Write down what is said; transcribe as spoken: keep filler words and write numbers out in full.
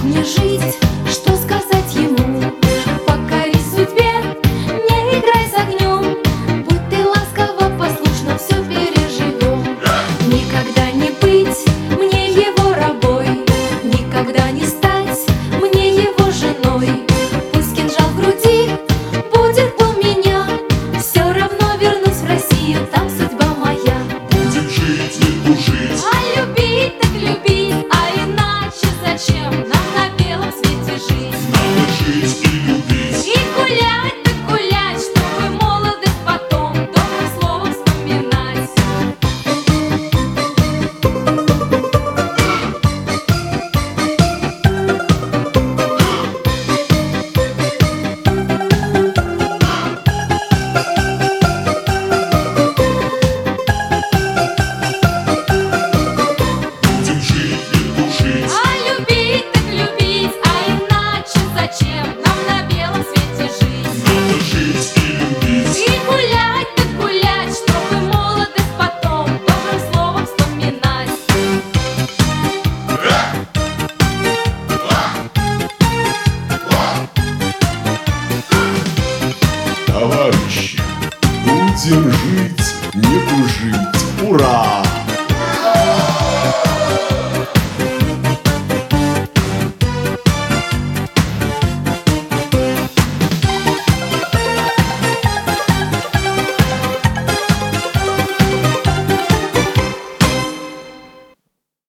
мне жить, что сказать ему? Покорись судьбе, не играй с огнем. Будь ты ласково, послушно, все переживем. Никогда не быть мне его рабой, никогда не стать мне его женой. Пусть кинжал в груди будет у меня, все равно вернусь в Россию, там судьба моя. Будем жить и тужить, А любить так любить, а иначе зачем нам на белом свете жить? надо жить и любить. И гулять так гулять, чтобы молодость потом добрым словом вспоминать. Будем жить и тужить, А любить так любить, а иначе зачем нам на белом свете жить? надо жить и любить. И гулять так гулять, чтобы молодость потом добрым словом вспоминать. Товарищи, будем жить, не тужить. Ура!